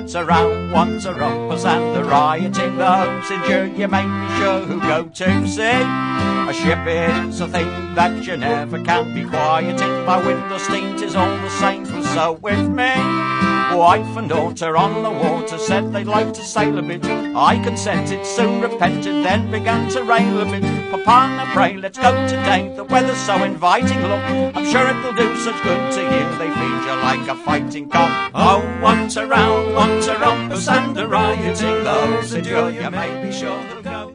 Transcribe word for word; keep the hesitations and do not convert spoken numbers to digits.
Once around, once a rumpus and a rioting, the homes endure, you may be sure who go to sea. A ship is a thing that you never can be quieting. By wind or steam, 'tis all the same, 'twas so with me. Wife and daughter on the water said they'd like to sail a bit. I consented, soon repented, then began to rail a bit. Papa, now pray, let's go today, the weather's so inviting. Look, I'm sure it'll do such good to you, they feed you like a fighting cock. Oh, once around, once a rumpus and a rioting, those endure, you may be sure they'll go.